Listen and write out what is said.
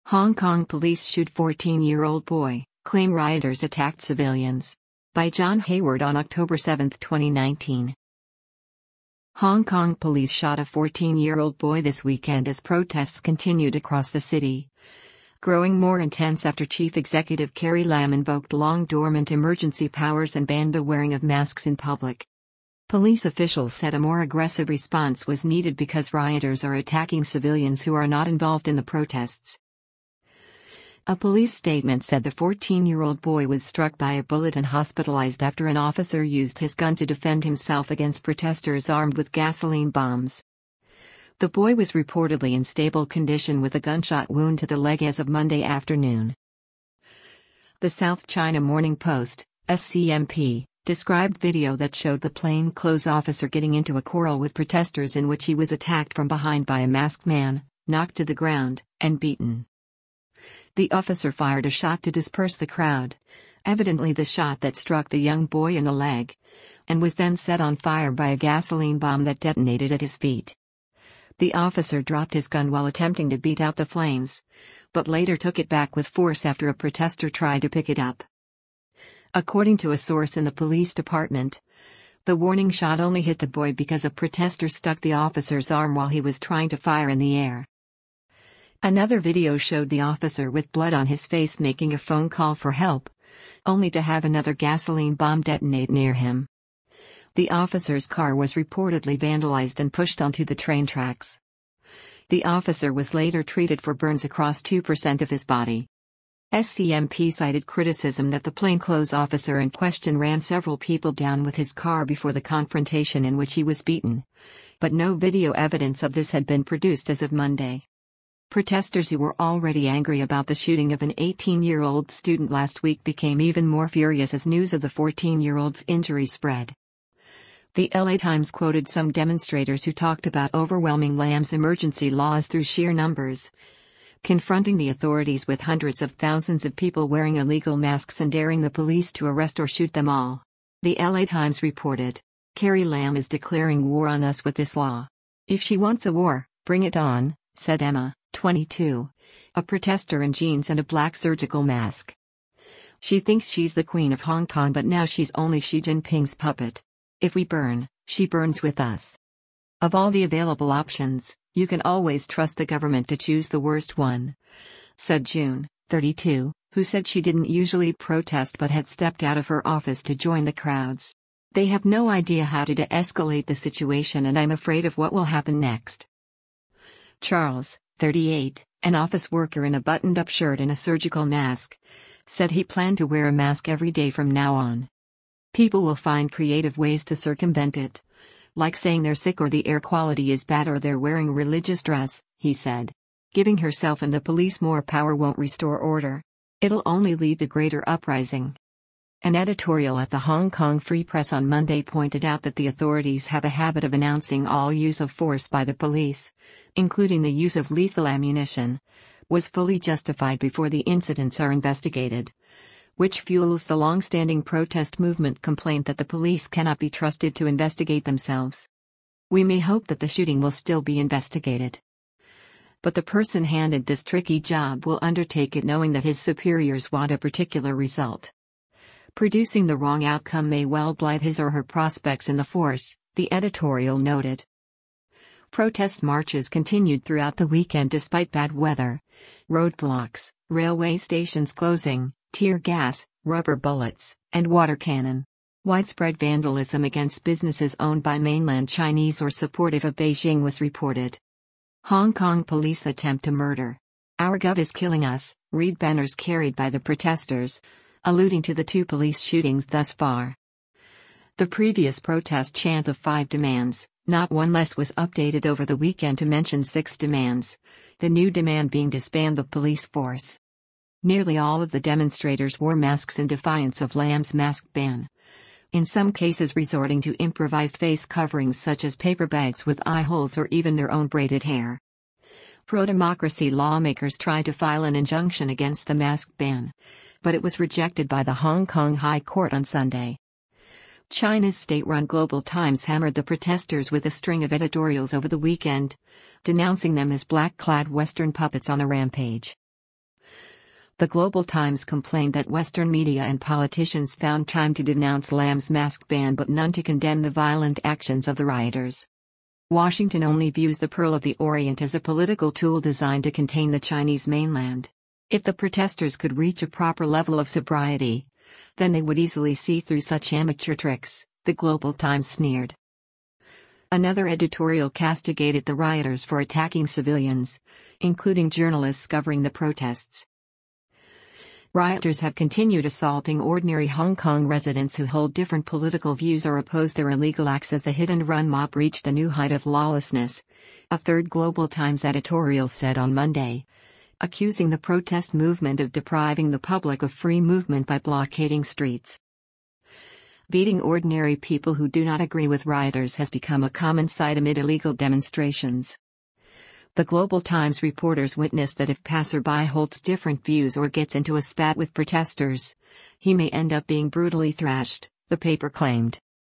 Hong Kong police shoot 14-year-old boy, claim rioters attacked civilians. By John Hayward on October 7, 2019. Hong Kong police shot a 14-year-old boy this weekend as protests continued across the city, growing more intense after Chief Executive Carrie Lam invoked long-dormant emergency powers and banned the wearing of masks in public. Police officials said a more aggressive response was needed because rioters are attacking civilians who are not involved in the protests. A police statement said the 14-year-old boy was struck by a bullet and hospitalized after an officer used his gun to defend himself against protesters armed with gasoline bombs. The boy was reportedly in stable condition with a gunshot wound to the leg as of Monday afternoon. The South China Morning Post, SCMP, described video that showed the plainclothes officer getting into a quarrel with protesters in which he was attacked from behind by a masked man, knocked to the ground, and beaten. The officer fired a shot to disperse the crowd, evidently the shot that struck the young boy in the leg, and was then set on fire by a gasoline bomb that detonated at his feet. The officer dropped his gun while attempting to beat out the flames, but later took it back with force after a protester tried to pick it up. According to a source in the police department, the warning shot only hit the boy because a protester stuck the officer's arm while he was trying to fire in the air. Another video showed the officer with blood on his face making a phone call for help, only to have another gasoline bomb detonate near him. The officer's car was reportedly vandalized and pushed onto the train tracks. The officer was later treated for burns across 2% of his body. SCMP cited criticism that the plainclothes officer in question ran several people down with his car before the confrontation in which he was beaten, but no video evidence of this had been produced as of Monday. Protesters who were already angry about the shooting of an 18-year-old student last week became even more furious as news of the 14-year-old's injury spread. The LA Times quoted some demonstrators who talked about overwhelming Lam's emergency laws through sheer numbers, confronting the authorities with hundreds of thousands of people wearing illegal masks and daring the police to arrest or shoot them all. The LA Times reported, "Carrie Lam is declaring war on us with this law. If she wants a war, bring it on," said Emma, 22, a protester in jeans and a black surgical mask. She thinks she's the Queen of Hong Kong, but now she's only Xi Jinping's puppet. If we burn, she burns with us. Of all the available options, you can always trust the government to choose the worst one, said June, 32, who said she didn't usually protest but had stepped out of her office to join the crowds. They have no idea how to de-escalate the situation and I'm afraid of what will happen next. Charles, 38, an office worker in a buttoned-up shirt and a surgical mask, said he planned to wear a mask every day from now on. People will find creative ways to circumvent it, like saying they're sick or the air quality is bad or they're wearing a religious dress, he said. Giving herself and the police more power won't restore order. It'll only lead to greater uprising. An editorial at the Hong Kong Free Press on Monday pointed out that the authorities have a habit of announcing all use of force by the police, including the use of lethal ammunition, was fully justified before the incidents are investigated, which fuels the long-standing protest movement complaint that the police cannot be trusted to investigate themselves. We may hope that the shooting will still be investigated. But the person handed this tricky job will undertake it knowing that his superiors want a particular result. Producing the wrong outcome may well blight his or her prospects in the force, the editorial noted. Protest marches continued throughout the weekend despite bad weather, roadblocks, railway stations closing, tear gas, rubber bullets, and water cannon. Widespread vandalism against businesses owned by mainland Chinese or supportive of Beijing was reported. Hong Kong police attempt to murder. "Our gov is killing us," read banners carried by the protesters, alluding to the two police shootings thus far. The previous protest chant of 5 demands, not one less, was updated over the weekend to mention 6 demands, the new demand being disband the police force. Nearly all of the demonstrators wore masks in defiance of Lam's mask ban, in some cases resorting to improvised face coverings such as paper bags with eye holes or even their own braided hair. Pro-democracy lawmakers tried to file an injunction against the mask ban, but it was rejected by the Hong Kong High Court on Sunday. China's state-run Global Times hammered the protesters with a string of editorials over the weekend, denouncing them as black-clad Western puppets on a rampage. The Global Times complained that Western media and politicians found time to denounce Lam's mask ban but none to condemn the violent actions of the rioters. Washington only views the Pearl of the Orient as a political tool designed to contain the Chinese mainland. If the protesters could reach a proper level of sobriety, then they would easily see through such amateur tricks, the Global Times sneered. Another editorial castigated the rioters for attacking civilians, including journalists covering the protests. Rioters have continued assaulting ordinary Hong Kong residents who hold different political views or oppose their illegal acts as the hit-and-run mob reached a new height of lawlessness, a third Global Times editorial said on Monday, accusing the protest movement of depriving the public of free movement by blockading streets. Beating ordinary people who do not agree with rioters has become a common sight amid illegal demonstrations. The Global Times reporters witnessed that if passerby holds different views or gets into a spat with protesters, he may end up being brutally thrashed, the paper claimed.